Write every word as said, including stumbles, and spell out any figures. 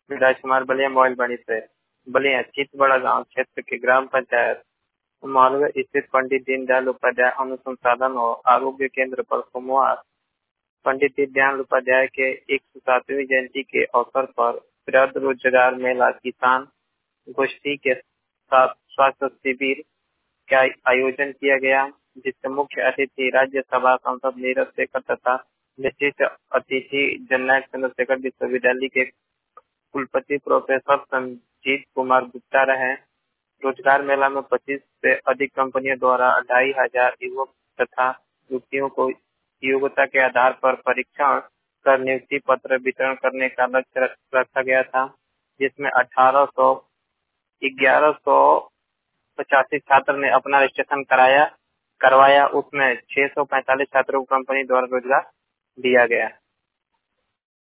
राजकुमार Ballia mobile बड़ी से बलिया चितबड़ा गांव क्षेत्र के ग्राम पंचायत मालवा स्थित पंडित दीनदयाल उपाध्याय अनुसंधान और आरोग्य केंद्र पर सोमवार पंडित दीनदयाल उपाध्याय के एक सौ सातवीं जयंती के अवसर पर वृहद रोजगार मेला किसान गोष्ठी के साथ स्वास्थ्य शिविर का आयोजन किया गया, जिसके मुख्य अतिथि राज्यसभा सांसद नीरज शेखर तथा विशिष्ट अतिथि जननायक चंद्रशेखर विश्वविद्यालय के कुलपति प्रोफेसर संजीत कुमार गुप्ता रहे। रोजगार मेला में पच्चीस से अधिक कंपनियों द्वारा ढाई हजार युवक तथा युवतियों को योग्यता के आधार पर परीक्षण कर नियुक्ति पत्र वितरण करने का लक्ष्य रखा गया था, जिसमें अठारह सौ ग्यारह सौ पचासी छात्र ने अपना रजिस्ट्रेशन कराया करवाया। उसमें छह सौ पैंतालीस छात्रों को कंपनी द्वारा रोजगार दिया गया।